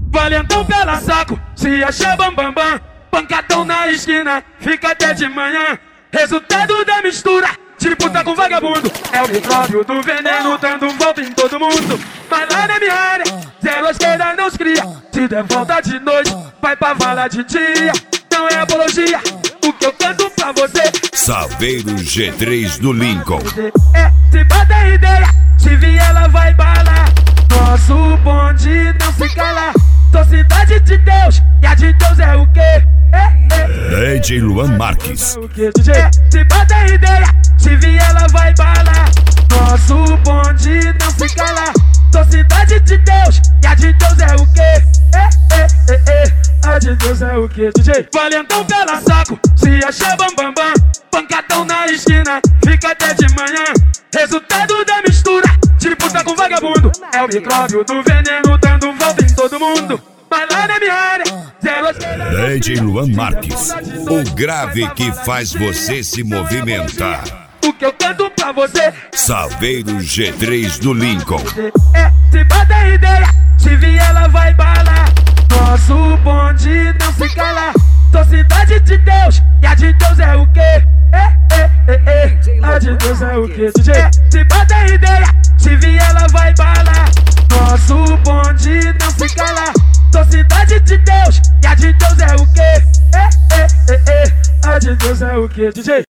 Valentão pela saco, se acha bambambam. Pancadão na esquina, fica até de manhã. Resultado da mistura de puta com vagabundo. É o micróbio do veneno dando volta em todo mundo. Mas lá na minha área, zero à esquerda não se cria. Se der volta de noite, vai pra vala de dia. Não é apologia, o que eu canto pra você. Saveiro G3 do Lincoln. É, se bota ideia, se vier ela vai balar. Nosso bonde não se cala. Sou cidade de Deus, e a de Deus é o quê? DJ Luan Marques. É, se bota ideia, se vier ela vai balar. Nosso bonde não se cala. Sou cidade de Deus, e a de Deus é o quê? A de Deus é o quê, DJ? Valentão pela saco, se acha bambambam. Pancadão na esquina, fica até de manhã. Resultado da mistura de puta com vagabundo. É o micróbio do veneno dando volta em todo mundo. Mas lá na minha área, zero à esquerda. DJ Luan Marques, o grave que faz você se movimentar. O que eu canto pra você. Saveiro G3 do Lincoln. É, se bota ideia, se vier ela vai balar. Nosso bonde não se cala. Sou cidade de Deus, e a de Deus é o quê? A de Deus é o quê, DJ? É, se bota ideia, se vier ela vai balar. Nosso bonde não se cala. Sou cidade de Deus, e a de Deus é o quê? A de Deus é o quê, DJ?